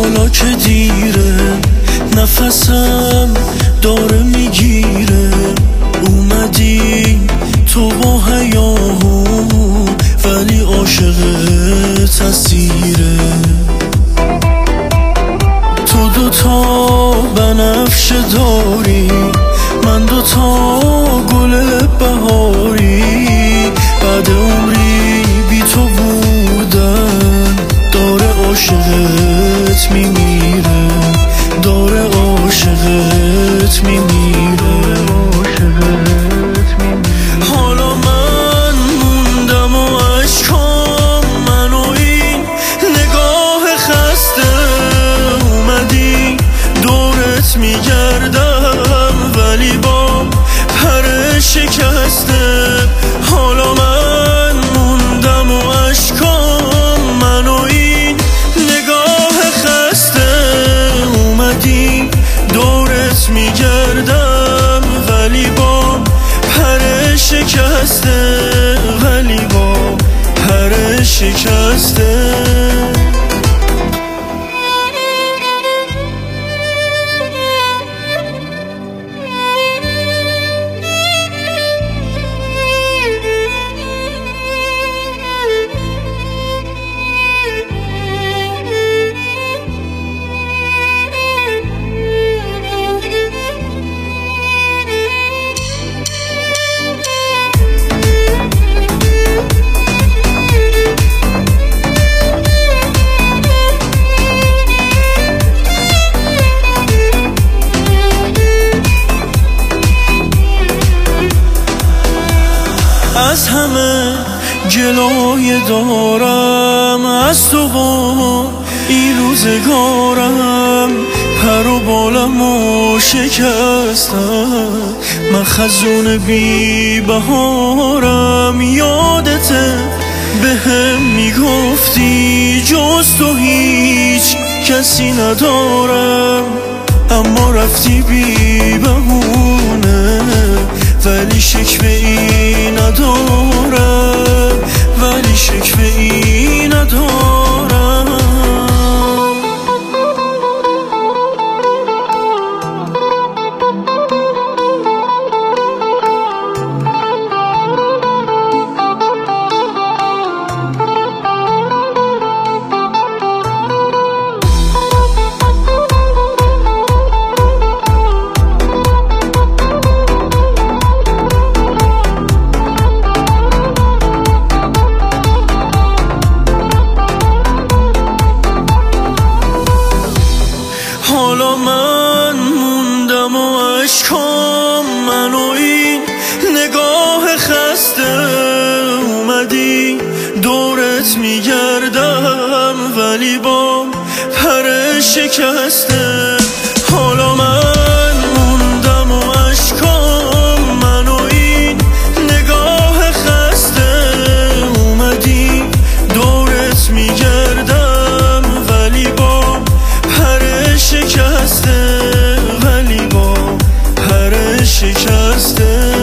حالا که دیره نفسم داره میگیره، اومدی تو با حیاهو ولی عاشقت اسیره. تو دوتا بنفشه داری، من دوتا گل بهاری، بعد عمری بی تو بودن داره عاشقت میمیره، داره عاشقت میمیره. حالا من موندم و عشقام من و این نگاه خسته، اومدی دورت میگردم ولی با پر شکسته. حالا من موندم و عشقام من و این نگاه خسته، اومدی دورت میگردم ولی با پر شکسته، ولی با پر شکسته. از همه جلوی دارم، از تو با این روزگارم، پر و بالمو شکستم، من خزون بی بهارم. یادته بهم میگفتی جز تو هیچ کسی ندارم، اما رفتی بی بهونه ولی شکوه ای ندارم، ولی شکوه ای ندارم. حالا من موندم و عشقام من و این نگاه خسته، اومدی دورت میگردم ولی با پر شکسته. حالا من موندم و عشقام من و این نگاه خسته، اومدی دورت میگردم ولی با پر شکسته، ولی با پر شکسته.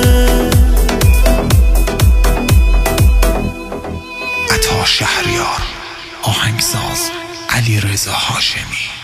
عطا شهریار، آهنگساز علیرضا هاشمی.